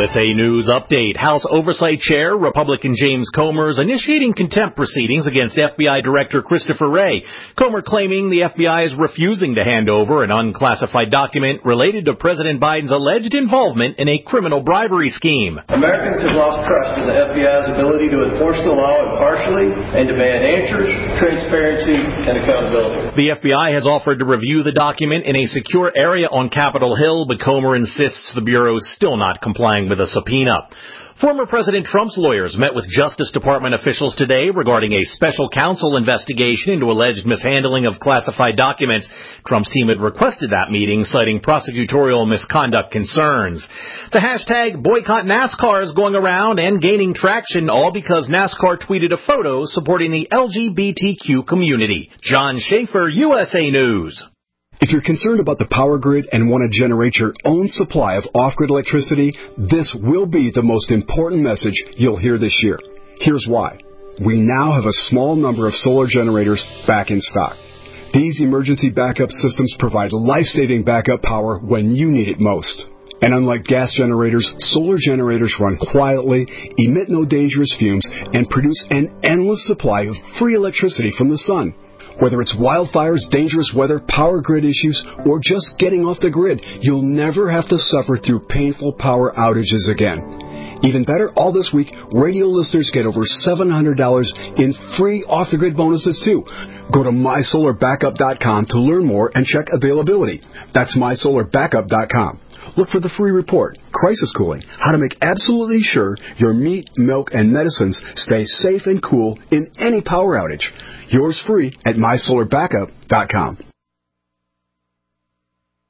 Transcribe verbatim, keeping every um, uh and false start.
U S A News Update. House Oversight Chair Republican James Comer is initiating contempt proceedings against F B I Director Christopher Wray. Comer claiming the F B I is refusing to hand over an unclassified document related to President Biden's alleged involvement in a criminal bribery scheme. Americans have lost trust in the F B I's ability to enforce the law impartially and demand answers, transparency, and accountability. The F B I has offered to review the document in a secure area on Capitol Hill, but Comer insists the Bureau is still not complying with a subpoena. Former President Trump's lawyers met with Justice Department officials today regarding a special counsel investigation into alleged mishandling of classified documents. Trump's team had requested that meeting, citing prosecutorial misconduct concerns. The hashtag Boycott NASCAR is going around and gaining traction, all because NASCAR tweeted a photo supporting the L G B T Q community. John Schaefer, U S A News. If you're concerned about the power grid and want to generate your own supply of off-grid electricity, this will be the most important message you'll hear this year. Here's why. We now have a small number of solar generators back in stock. These emergency backup systems provide life-saving backup power when you need it most. And unlike gas generators, solar generators run quietly, emit no dangerous fumes, and produce an endless supply of free electricity from the sun. Whether it's wildfires, dangerous weather, power grid issues, or just getting off the grid, you'll never have to suffer through painful power outages again. Even better, all this week, radio listeners get over seven hundred dollars in free off-the-grid bonuses, too. Go to my solar backup dot com to learn more and check availability. That's my solar backup dot com. Look for the free report, Crisis Cooling, how to make absolutely sure your meat, milk, and medicines stay safe and cool in any power outage. Yours free at my solar backup dot com.